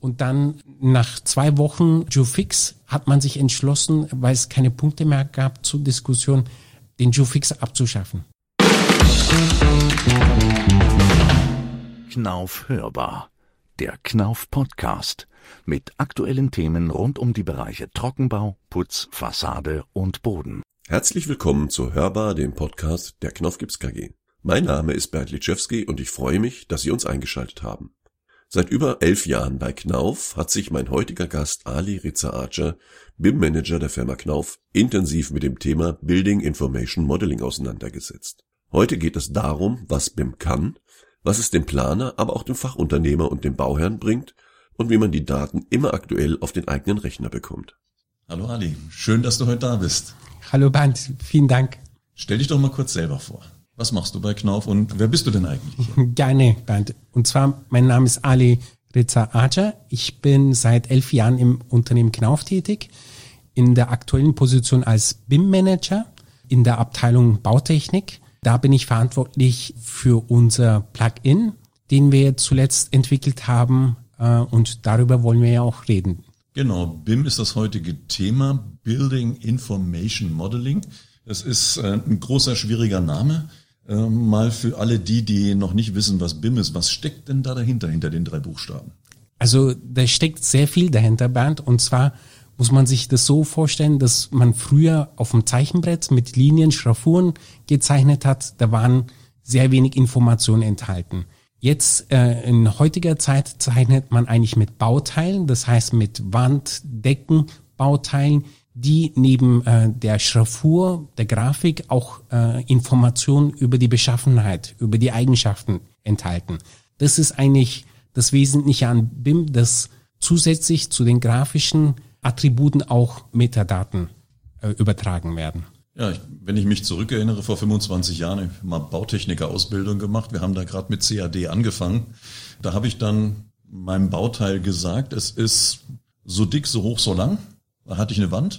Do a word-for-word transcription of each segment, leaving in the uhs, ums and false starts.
Und dann nach zwei Wochen Joe-Fix hat man sich entschlossen, weil es keine Punkte mehr gab zur Diskussion, den Joe-Fix abzuschaffen. Knauf hörbar. Der Knauf Podcast mit aktuellen Themen rund um die Bereiche Trockenbau, Putz, Fassade und Boden. Herzlich willkommen zu Hörbar, dem Podcast der Knauf Gips K G. Mein Name ist Bernd Litschewski und ich freue mich, dass Sie uns eingeschaltet haben. Seit über elf Jahren bei Knauf hat sich mein heutiger Gast Ali Reza-Acar, B I M-Manager der Firma Knauf, intensiv mit dem Thema Building Information Modeling auseinandergesetzt. Heute geht es darum, was B I M kann, was es dem Planer, aber auch dem Fachunternehmer und dem Bauherrn bringt und wie man die Daten immer aktuell auf den eigenen Rechner bekommt. Hallo Ali, schön, dass du heute da bist. Hallo Bernd, vielen Dank. Stell dich doch mal kurz selber vor. Was machst du bei Knauf und wer bist du denn eigentlich? Gerne, Bernd. Und zwar, mein Name ist Ali Reza-Acar. Ich bin seit elf Jahren im Unternehmen Knauf tätig, in der aktuellen Position als B I M-Manager in der Abteilung Bautechnik. Da bin ich verantwortlich für unser Plugin, den wir zuletzt entwickelt haben, und darüber wollen wir ja auch reden. Genau, B I M ist das heutige Thema, Building Information Modeling. Das ist ein großer, schwieriger Name. Mal für alle die, die noch nicht wissen, was B I M ist. Was steckt denn da dahinter, hinter den drei Buchstaben? Also da steckt sehr viel dahinter, Bernd. Und zwar muss man sich das so vorstellen, dass man früher auf dem Zeichenbrett mit Linien, Schraffuren gezeichnet hat. Da waren sehr wenig Informationen enthalten. Jetzt äh, in heutiger Zeit zeichnet man eigentlich mit Bauteilen, das heißt mit Wand-, Decken, Bauteilen, die neben äh, der Schraffur, der Grafik auch äh, Informationen über die Beschaffenheit, über die Eigenschaften enthalten. Das ist eigentlich das Wesentliche an B I M, dass zusätzlich zu den grafischen Attributen auch Metadaten äh, übertragen werden. Ja, ich, wenn ich mich zurückerinnere, vor fünfundzwanzig Jahren habe ich mal Bautechniker-Ausbildung gemacht. Wir haben da gerade mit C A D angefangen. Da habe ich dann meinem Bauteil gesagt, es ist so dick, so hoch, so lang. Da hatte ich eine Wand,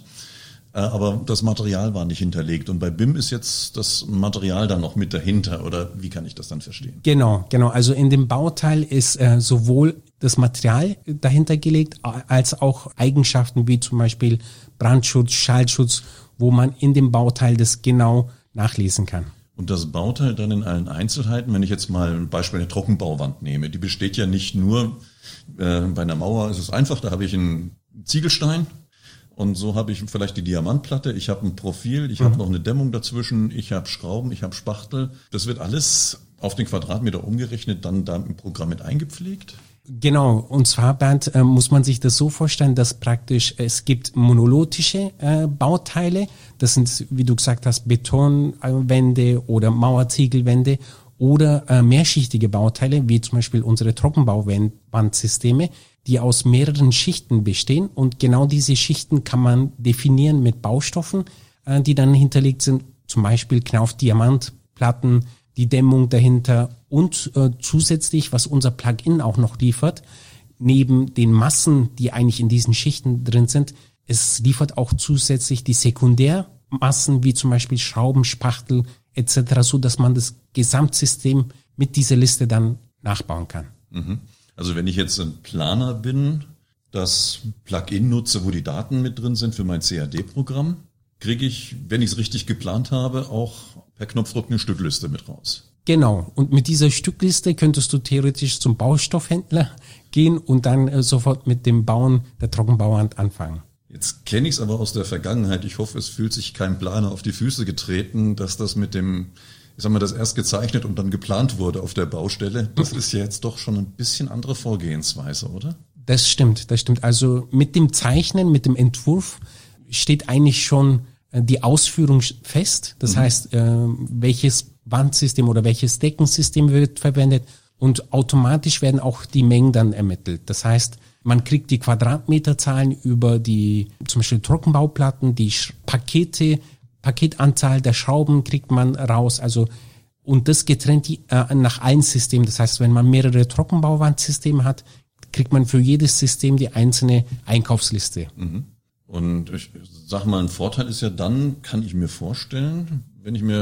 aber das Material war nicht hinterlegt. Und bei B I M ist jetzt das Material dann noch mit dahinter, oder wie kann ich das dann verstehen? Genau, genau. Also in dem Bauteil ist äh, sowohl das Material dahinter gelegt, als auch Eigenschaften wie zum Beispiel Brandschutz, Schallschutz, wo man in dem Bauteil das genau nachlesen kann. Und das Bauteil dann in allen Einzelheiten, wenn ich jetzt mal ein Beispiel eine Trockenbauwand nehme, die besteht ja nicht nur, äh, bei einer Mauer ist es einfach, da habe ich einen Ziegelstein, und so habe ich vielleicht die Diamantplatte, ich habe ein Profil, ich mhm. habe noch eine Dämmung dazwischen, ich habe Schrauben, ich habe Spachtel. Das wird alles auf den Quadratmeter umgerechnet, dann da im Programm mit eingepflegt? Genau, und zwar, Bernd, äh, muss man sich das so vorstellen, dass praktisch es gibt monolithische äh, Bauteile, das sind, wie du gesagt hast, Betonwände oder Mauerziegelwände oder äh, mehrschichtige Bauteile, wie zum Beispiel unsere Trockenbauwandsysteme, die aus mehreren Schichten bestehen, und genau diese Schichten kann man definieren mit Baustoffen, äh, die dann hinterlegt sind, zum Beispiel Knauf-Diamantplatten, die Dämmung dahinter und äh, zusätzlich, was unser Plugin auch noch liefert, neben den Massen, die eigentlich in diesen Schichten drin sind, es liefert auch zusätzlich die Sekundärmassen, wie zum Beispiel Schrauben, Spachtel et cetera, so dass man das Gesamtsystem mit dieser Liste dann nachbauen kann. Mhm. Also wenn ich jetzt ein Planer bin, das Plugin nutze, wo die Daten mit drin sind für mein C A D-Programm, kriege ich, wenn ich es richtig geplant habe, auch per Knopfdruck eine Stückliste mit raus. Genau. Und mit dieser Stückliste könntest du theoretisch zum Baustoffhändler gehen und dann äh, sofort mit dem Bauen der Trockenbauwand anfangen. Jetzt kenne ich es aber aus der Vergangenheit. Ich hoffe, es fühlt sich kein Planer auf die Füße getreten, dass das mit dem, ich sag mal, das erst gezeichnet und dann geplant wurde auf der Baustelle. Das ist ja jetzt doch schon ein bisschen andere Vorgehensweise, oder? Das stimmt, das stimmt. Also mit dem Zeichnen, mit dem Entwurf steht eigentlich schon die Ausführung fest. Das mhm. heißt, äh, welches Wandsystem oder welches Deckensystem wird verwendet, und automatisch werden auch die Mengen dann ermittelt. Das heißt, man kriegt die Quadratmeterzahlen über die zum Beispiel Trockenbauplatten, die Pakete, Paketanzahl der Schrauben kriegt man raus. Also und das getrennt die, äh, nach allen Systemen. Das heißt, wenn man mehrere Trockenbauwandsysteme hat, kriegt man für jedes System die einzelne Einkaufsliste. Mhm. Und ich sag mal, ein Vorteil ist ja dann, kann ich mir vorstellen, wenn ich mir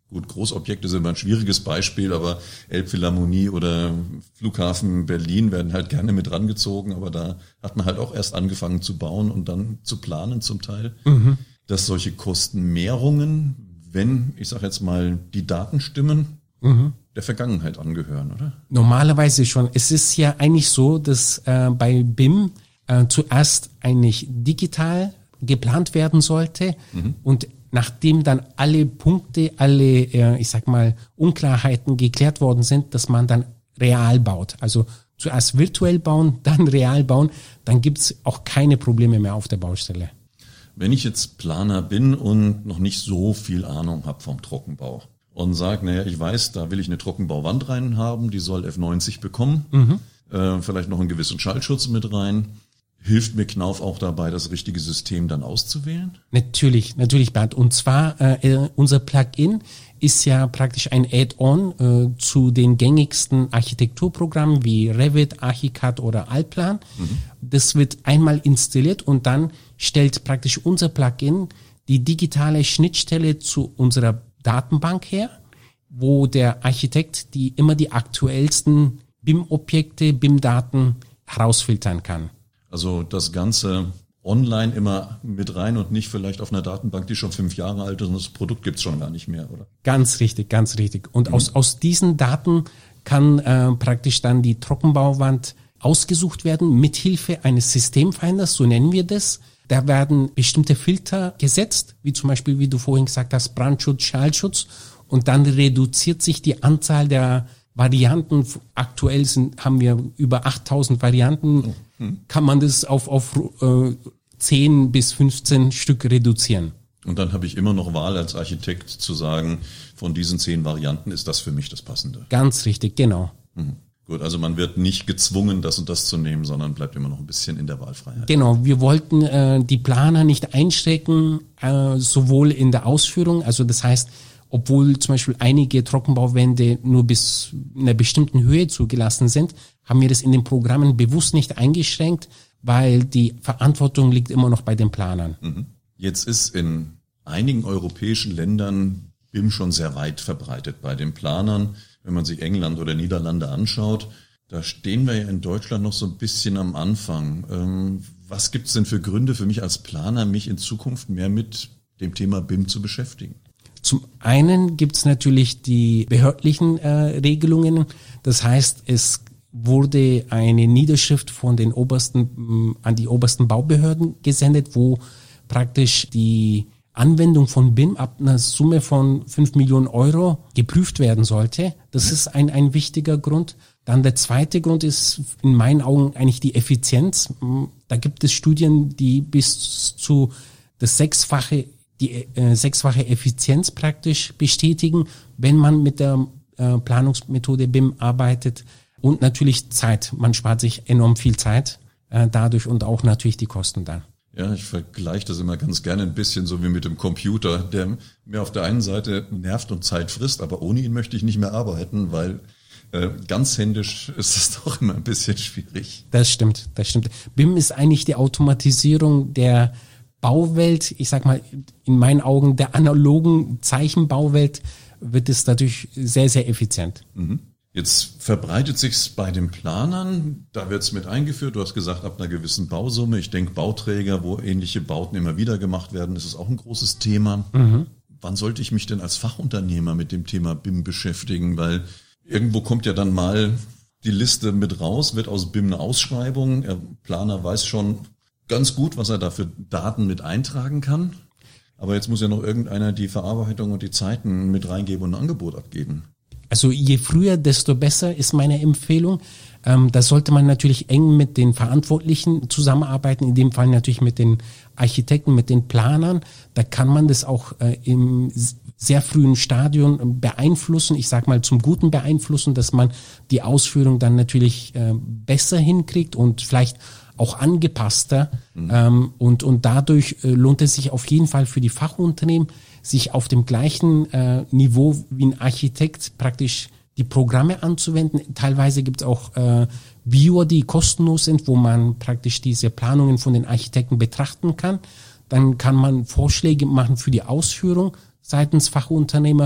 Gut, Großobjekte sind immer ein schwieriges Beispiel, aber Elbphilharmonie oder Flughafen Berlin werden halt gerne mit rangezogen, aber da hat man halt auch erst angefangen zu bauen und dann zu planen zum Teil, mhm. dass solche Kostenmehrungen, wenn, ich sage jetzt mal, die Daten stimmen, mhm. der Vergangenheit angehören, oder? Normalerweise schon. Es ist ja eigentlich so, dass äh, bei B I M äh, zuerst eigentlich digital geplant werden sollte mhm. und nachdem dann alle Punkte, alle, äh, ich sag mal, Unklarheiten geklärt worden sind, dass man dann real baut. Also zuerst virtuell bauen, dann real bauen, dann gibt's auch keine Probleme mehr auf der Baustelle. Wenn ich jetzt Planer bin und noch nicht so viel Ahnung habe vom Trockenbau und sage, naja, ich weiß, da will ich eine Trockenbauwand rein haben, die soll F neunzig bekommen, mhm. äh, vielleicht noch einen gewissen Schallschutz mit rein. Hilft mir Knauf auch dabei, das richtige System dann auszuwählen? Natürlich, natürlich, Bernd. Und zwar, äh, unser Plugin ist ja praktisch ein Add-on äh, zu den gängigsten Architekturprogrammen wie Revit, Archicad oder Allplan. Mhm. Das wird einmal installiert und dann stellt praktisch unser Plugin die digitale Schnittstelle zu unserer Datenbank her, wo der Architekt die immer die aktuellsten B I M-Objekte, B I M-Daten herausfiltern kann. Also das Ganze online immer mit rein und nicht vielleicht auf einer Datenbank, die schon fünf Jahre alt ist und das Produkt gibt's schon gar nicht mehr, oder? Ganz richtig, ganz richtig. Und mhm. aus, aus diesen Daten kann äh, praktisch dann die Trockenbauwand ausgesucht werden, mithilfe eines Systemfinders, so nennen wir das. Da werden bestimmte Filter gesetzt, wie zum Beispiel, wie du vorhin gesagt hast, Brandschutz, Schallschutz. Und dann reduziert sich die Anzahl der Varianten. Aktuell sind, haben wir über achttausend Varianten. Mhm. Kann man das auf, auf äh, zehn bis fünfzehn Stück reduzieren. Und dann habe ich immer noch Wahl als Architekt zu sagen, von diesen zehn Varianten ist das für mich das Passende. Ganz richtig, genau. Mhm. Gut, also man wird nicht gezwungen, das und das zu nehmen, sondern bleibt immer noch ein bisschen in der Wahlfreiheit. Genau, wir wollten äh, die Planer nicht einschränken, äh, sowohl in der Ausführung, also das heißt, obwohl zum Beispiel einige Trockenbauwände nur bis einer bestimmten Höhe zugelassen sind, haben wir das in den Programmen bewusst nicht eingeschränkt, weil die Verantwortung liegt immer noch bei den Planern. Mhm. Jetzt ist in einigen europäischen Ländern B I M schon sehr weit verbreitet bei den Planern. Wenn man sich England oder Niederlande anschaut, da stehen wir ja in Deutschland noch so ein bisschen am Anfang. Ähm, was gibt es denn für Gründe für mich als Planer, mich in Zukunft mehr mit dem Thema B I M zu beschäftigen? Zum einen gibt es natürlich die behördlichen äh, Regelungen. Das heißt, es wurde eine Niederschrift von den obersten an die obersten Baubehörden gesendet, wo praktisch die Anwendung von B I M ab einer Summe von fünf Millionen Euro geprüft werden sollte. Das ist ein, ein wichtiger Grund. Dann der zweite Grund ist in meinen Augen eigentlich die Effizienz. Da gibt es Studien, die bis zu das sechsfache, die äh, sechsfache Effizienz praktisch bestätigen, wenn man mit der äh, Planungsmethode B I M arbeitet. Und natürlich Zeit. Man spart sich enorm viel Zeit äh, dadurch und auch natürlich die Kosten dann. Ja, ich vergleiche das immer ganz gerne ein bisschen so wie mit dem Computer, der mir auf der einen Seite nervt und Zeit frisst, aber ohne ihn möchte ich nicht mehr arbeiten, weil äh, ganz händisch ist es doch immer ein bisschen schwierig. Das stimmt, das stimmt. B I M ist eigentlich die Automatisierung der Bauwelt. Ich sag mal, in meinen Augen der analogen Zeichenbauwelt wird es dadurch sehr, sehr effizient. Mhm. Jetzt verbreitet sich's bei den Planern, da wird's mit eingeführt. Du hast gesagt, ab einer gewissen Bausumme. Ich denke, Bauträger, wo ähnliche Bauten immer wieder gemacht werden, ist es auch ein großes Thema. Mhm. Wann sollte ich mich denn als Fachunternehmer mit dem Thema B I M beschäftigen? Weil irgendwo kommt ja dann mal die Liste mit raus, wird aus B I M eine Ausschreibung. Der Planer weiß schon ganz gut, was er da für Daten mit eintragen kann. Aber jetzt muss ja noch irgendeiner die Verarbeitung und die Zeiten mit reingeben und ein Angebot abgeben. Also je früher, desto besser ist meine Empfehlung. Ähm, da sollte man natürlich eng mit den Verantwortlichen zusammenarbeiten, in dem Fall natürlich mit den Architekten, mit den Planern. Da kann man das auch äh, im sehr frühen Stadium beeinflussen, ich sag mal zum Guten beeinflussen, dass man die Ausführung dann natürlich äh, besser hinkriegt und vielleicht auch angepasster. Mhm. Ähm, und, und dadurch äh, lohnt es sich auf jeden Fall für die Fachunternehmen, sich auf dem gleichen äh, Niveau wie ein Architekt praktisch die Programme anzuwenden. Teilweise gibt es auch äh, Viewer, die kostenlos sind, wo man praktisch diese Planungen von den Architekten betrachten kann. Dann kann man Vorschläge machen für die Ausführung seitens Fachunternehmer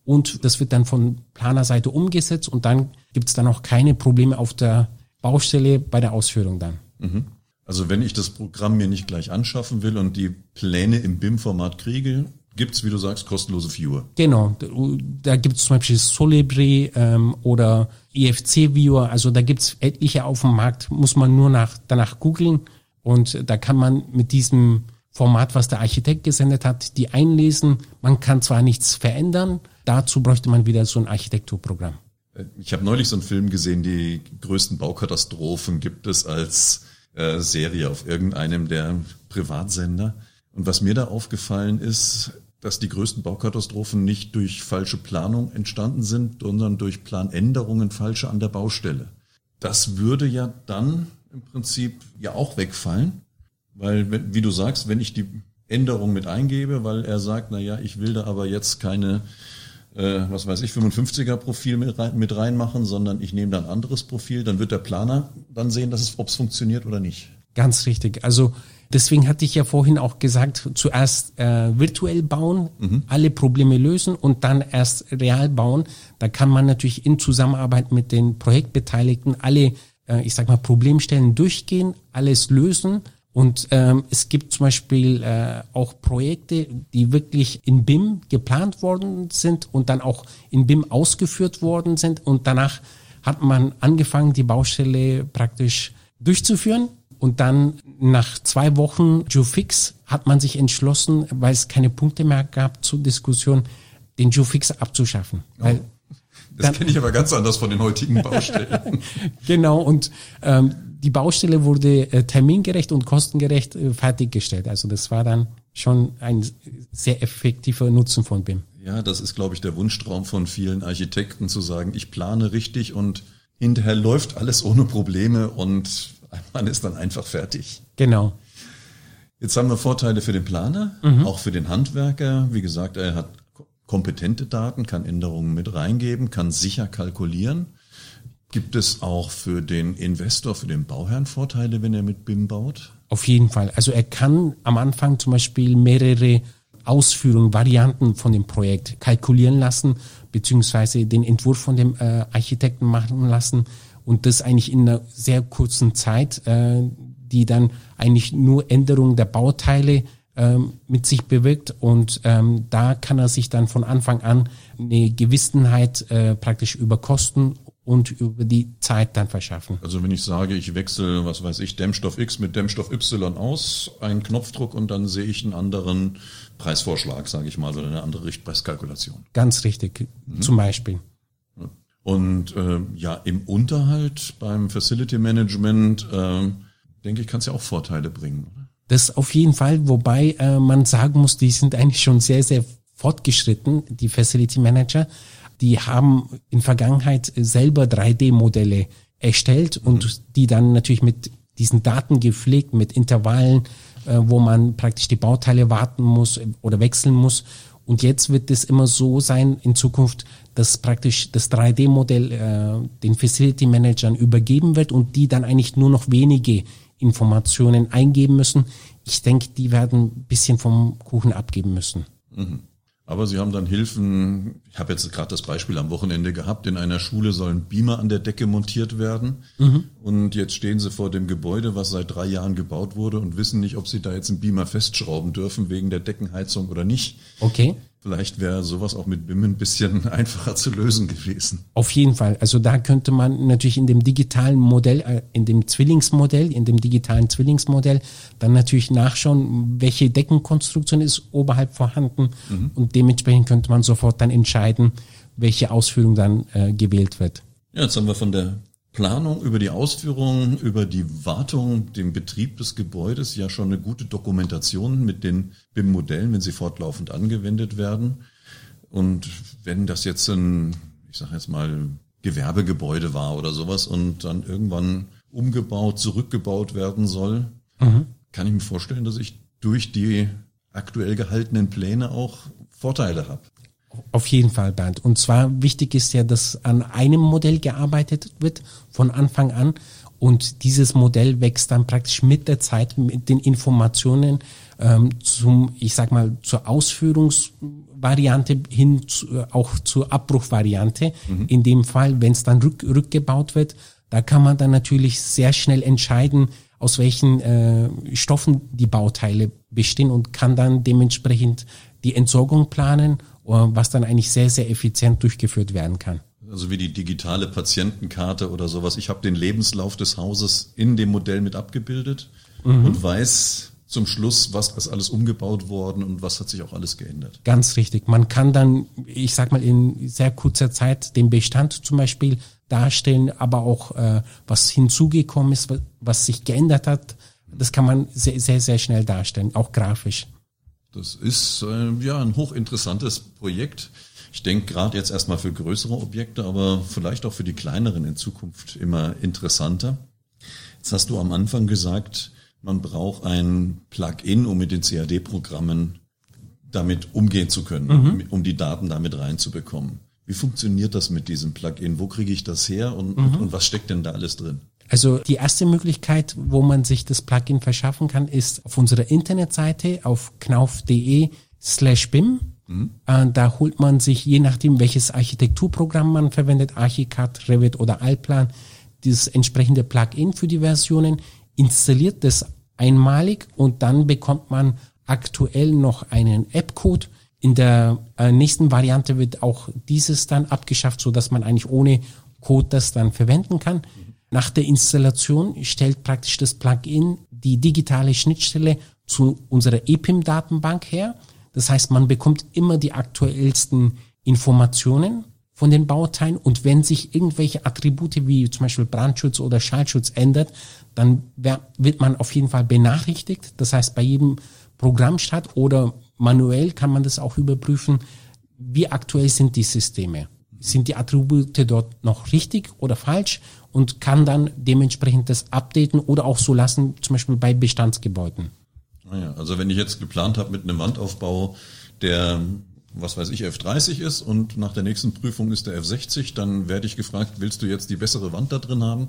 und das wird dann von Planerseite umgesetzt und dann gibt es dann auch keine Probleme auf der Baustelle bei der Ausführung dann. Mhm. Also wenn ich das Programm mir nicht gleich anschaffen will und die Pläne im B I M-Format kriege, gibt's, wie du sagst, kostenlose Viewer. Genau, da gibt es zum Beispiel Solibri ähm, oder E F C-Viewer, also da gibt's etliche auf dem Markt, muss man nur nach danach googeln und da kann man mit diesem Format, was der Architekt gesendet hat, die einlesen. Man kann zwar nichts verändern, dazu bräuchte man wieder so ein Architekturprogramm. Ich habe neulich so einen Film gesehen, die größten Baukatastrophen gibt es als äh, Serie auf irgendeinem der Privatsender. Und was mir da aufgefallen ist, dass die größten Baukatastrophen nicht durch falsche Planung entstanden sind, sondern durch Planänderungen falsche an der Baustelle. Das würde ja dann im Prinzip ja auch wegfallen, weil, wie du sagst, wenn ich die Änderung mit eingebe, weil er sagt, na ja, ich will da aber jetzt keine, äh, was weiß ich, fünfundfünfziger Profil mit, rein, mit reinmachen, sondern ich nehme da ein anderes Profil, dann wird der Planer dann sehen, dass es, ob es funktioniert oder nicht. Ganz richtig. Also deswegen hatte ich ja vorhin auch gesagt, zuerst äh, virtuell bauen, mhm. alle Probleme lösen und dann erst real bauen. Da kann man natürlich in Zusammenarbeit mit den Projektbeteiligten alle, äh, ich sag mal, Problemstellen durchgehen, alles lösen. Und ähm, es gibt zum Beispiel äh, auch Projekte, die wirklich in B I M geplant worden sind und dann auch in B I M ausgeführt worden sind. Und danach hat man angefangen, die Baustelle praktisch durchzuführen. Und dann nach zwei Wochen Geofix hat man sich entschlossen, weil es keine Punkte mehr gab zur Diskussion, den Geofix abzuschaffen. Oh. Weil das kenne ich aber ganz anders von den heutigen Baustellen. Genau, und ähm, die Baustelle wurde äh, termingerecht und kostengerecht äh, fertiggestellt. Also das war dann schon ein sehr effektiver Nutzen von B I M. Ja, das ist, glaube ich, der Wunschtraum von vielen Architekten, zu sagen, ich plane richtig und hinterher läuft alles ohne Probleme und man ist dann einfach fertig. Genau. Jetzt haben wir Vorteile für den Planer, mhm. auch für den Handwerker. Wie gesagt, er hat kompetente Daten, kann Änderungen mit reingeben, kann sicher kalkulieren. Gibt es auch für den Investor, für den Bauherrn Vorteile, wenn er mit B I M baut? Auf jeden Fall. Also er kann am Anfang zum Beispiel mehrere Ausführungen, Varianten von dem Projekt kalkulieren lassen, beziehungsweise den Entwurf von dem äh, Architekten machen lassen und das eigentlich in einer sehr kurzen Zeit, äh, die dann eigentlich nur Änderungen der Bauteile ähm, mit sich bewirkt und ähm, da kann er sich dann von Anfang an eine Gewissenheit äh, praktisch über Kosten und über die Zeit dann verschaffen. Also wenn ich sage, ich wechsle, was weiß ich, Dämmstoff X mit Dämmstoff Y aus, einen Knopfdruck und dann sehe ich einen anderen Preisvorschlag, sage ich mal, oder eine andere Richtpreiskalkulation. Ganz richtig, mhm. zum Beispiel. Und äh, ja, im Unterhalt beim Facility Management, äh, denke ich, kann es ja auch Vorteile bringen, oder? Das auf jeden Fall, wobei äh, man sagen muss, die sind eigentlich schon sehr, sehr fortgeschritten, die Facility Manager. Die haben in Vergangenheit selber drei D Modelle erstellt und mhm. die dann natürlich mit diesen Daten gepflegt, mit Intervallen, äh, wo man praktisch die Bauteile warten muss oder wechseln muss. Und jetzt wird es immer so sein in Zukunft, dass praktisch das drei D Modell äh, den Facility Managern übergeben wird und die dann eigentlich nur noch wenige Informationen eingeben müssen. Ich denke, die werden ein bisschen vom Kuchen abgeben müssen. Mhm. Aber Sie haben dann Hilfen, ich habe jetzt gerade das Beispiel am Wochenende gehabt, in einer Schule sollen Beamer an der Decke montiert werden mhm. und jetzt stehen Sie vor dem Gebäude, was seit drei Jahren gebaut wurde und wissen nicht, ob Sie da jetzt einen Beamer festschrauben dürfen wegen der Deckenheizung oder nicht. Okay. Vielleicht wäre sowas auch mit B I M ein bisschen einfacher zu lösen gewesen. Auf jeden Fall. Also da könnte man natürlich in dem digitalen Modell, in dem Zwillingsmodell, in dem digitalen Zwillingsmodell dann natürlich nachschauen, welche Deckenkonstruktion ist oberhalb vorhanden mhm. und dementsprechend könnte man sofort dann entscheiden, welche Ausführung dann äh, gewählt wird. Ja, jetzt haben wir von der Planung über die Ausführung, über die Wartung, den Betrieb des Gebäudes ja schon eine gute Dokumentation mit den B I M-Modellen, wenn sie fortlaufend angewendet werden. Und wenn das jetzt ein, ich sage jetzt mal, Gewerbegebäude war oder sowas und dann irgendwann umgebaut, zurückgebaut werden soll, mhm. kann ich mir vorstellen, dass ich durch die aktuell gehaltenen Pläne auch Vorteile habe. Auf jeden Fall, Bernd. Und zwar wichtig ist ja, dass an einem Modell gearbeitet wird von Anfang an und dieses Modell wächst dann praktisch mit der Zeit, mit den Informationen ähm, zum, ich sag mal, zur Ausführungsvariante hin zu, äh, auch zur Abbruchvariante. Mhm. In dem Fall, wenn es dann rück, rückgebaut wird, da kann man dann natürlich sehr schnell entscheiden, aus welchen äh, Stoffen die Bauteile bestehen und kann dann dementsprechend die Entsorgung planen, was dann eigentlich sehr, sehr effizient durchgeführt werden kann. Also wie die digitale Patientenkarte oder sowas. Ich habe den Lebenslauf des Hauses in dem Modell mit abgebildet mhm. und weiß zum Schluss, was ist alles umgebaut worden und was hat sich auch alles geändert. Ganz richtig. Man kann dann, ich sag mal, in sehr kurzer Zeit den Bestand zum Beispiel darstellen, aber auch äh, was hinzugekommen ist, was, was sich geändert hat. Das kann man sehr, sehr, sehr schnell darstellen, auch grafisch. Das ist äh, ja ein hochinteressantes Projekt. Ich denke gerade jetzt erstmal für größere Objekte, aber vielleicht auch für die kleineren in Zukunft immer interessanter. Jetzt hast du am Anfang gesagt, man braucht ein Plugin, um mit den C A D-Programmen damit umgehen zu können, mhm. um die Daten damit reinzubekommen. Wie funktioniert das mit diesem Plugin? Wo kriege ich das her und, mhm. und, und was steckt denn da alles drin? Also die erste Möglichkeit, wo man sich das Plugin verschaffen kann, ist auf unserer Internetseite auf knauf.de slash bim. Mhm. Äh, da holt man sich, je nachdem welches Architekturprogramm man verwendet, Archicad, Revit oder Allplan, dieses entsprechende Plugin für die Versionen, installiert das einmalig und dann bekommt man aktuell noch einen App-Code. In der äh, nächsten Variante wird auch dieses dann abgeschafft, so dass man eigentlich ohne Code das dann verwenden kann. Nach der Installation stellt praktisch das Plugin die digitale Schnittstelle zu unserer E P I M-Datenbank her. Das heißt, man bekommt immer die aktuellsten Informationen von den Bauteilen und wenn sich irgendwelche Attribute wie zum Beispiel Brandschutz oder Schallschutz ändert, dann wird man auf jeden Fall benachrichtigt. Das heißt, bei jedem Programmstart oder manuell kann man das auch überprüfen, wie aktuell sind die Systeme. Sind die Attribute dort noch richtig oder falsch und kann dann dementsprechend das updaten oder auch so lassen, zum Beispiel bei Bestandsgebäuden. Naja, also wenn ich jetzt geplant habe mit einem Wandaufbau, der, was weiß ich, F dreißig ist und nach der nächsten Prüfung ist der F sechzig, dann werde ich gefragt, willst du jetzt die bessere Wand da drin haben?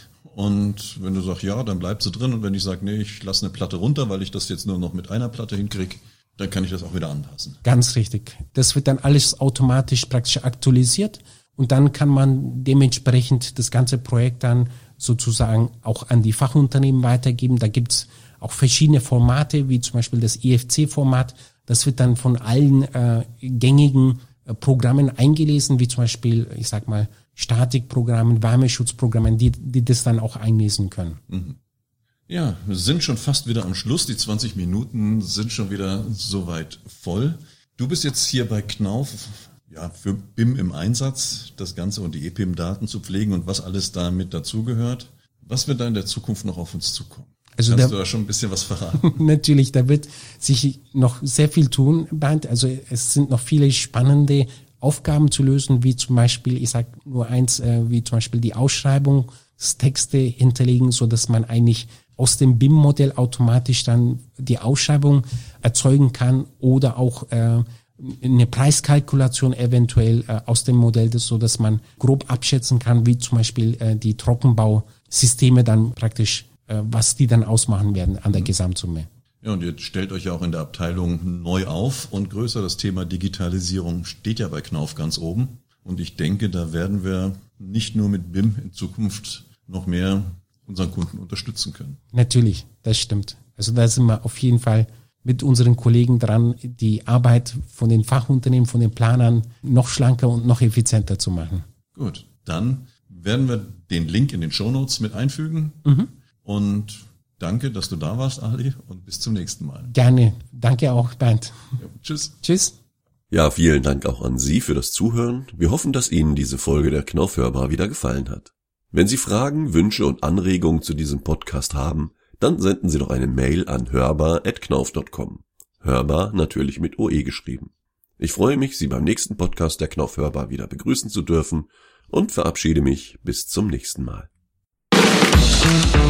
Und wenn du sagst, ja, dann bleibst du drin und wenn ich sage, nee, ich lasse eine Platte runter, weil ich das jetzt nur noch mit einer Platte hinkriege, dann kann ich das auch wieder anpassen. Ganz richtig. Das wird dann alles automatisch praktisch aktualisiert und dann kann man dementsprechend das ganze Projekt dann sozusagen auch an die Fachunternehmen weitergeben. Da gibt's auch verschiedene Formate, wie zum Beispiel das I F C-Format. Das wird dann von allen äh, gängigen äh, Programmen eingelesen, wie zum Beispiel, ich sag mal, Statikprogrammen, Wärmeschutzprogrammen, die, die das dann auch einlesen können. Mhm. Ja, wir sind schon fast wieder am Schluss. Die zwanzig Minuten sind schon wieder soweit voll. Du bist jetzt hier bei Knauf, ja, für B I M im Einsatz, das Ganze und die E P I M-Daten zu pflegen und was alles da mit dazugehört. Was wird da in der Zukunft noch auf uns zukommen? Also Kannst da, du da schon ein bisschen was verraten? Natürlich, da wird sich noch sehr viel tun, Bernd. Also es sind noch viele spannende Aufgaben zu lösen, wie zum Beispiel, ich sage nur eins, äh, wie zum Beispiel die Ausschreibungstexte hinterlegen, so dass man eigentlich aus dem B I M-Modell automatisch dann die Ausschreibung erzeugen kann oder auch äh, eine Preiskalkulation eventuell äh, aus dem Modell, das, so dass man grob abschätzen kann, wie zum Beispiel äh, die Trockenbausysteme dann praktisch, äh, was die dann ausmachen werden an der Gesamtsumme. Ja, und ihr stellt euch ja auch in der Abteilung neu auf und größer. Das Thema Digitalisierung steht ja bei Knauf ganz oben. Und ich denke, da werden wir nicht nur mit B I M in Zukunft noch mehr unseren Kunden unterstützen können. Natürlich, das stimmt. Also da sind wir auf jeden Fall mit unseren Kollegen dran, die Arbeit von den Fachunternehmen, von den Planern noch schlanker und noch effizienter zu machen. Gut, dann werden wir den Link in den Shownotes mit einfügen. Mhm. Und danke, dass du da warst, Ali, und bis zum nächsten Mal. Gerne. Danke auch, Bernd. Ja, tschüss. Tschüss. Ja, vielen Dank auch an Sie für das Zuhören. Wir hoffen, dass Ihnen diese Folge der Knauf Hörbar wieder gefallen hat. Wenn Sie Fragen, Wünsche und Anregungen zu diesem Podcast haben, dann senden Sie doch eine Mail an hörbar at knauf punkt com. Hörbar natürlich mit O E geschrieben. Ich freue mich, Sie beim nächsten Podcast der Knauf Hörbar wieder begrüßen zu dürfen und verabschiede mich bis zum nächsten Mal.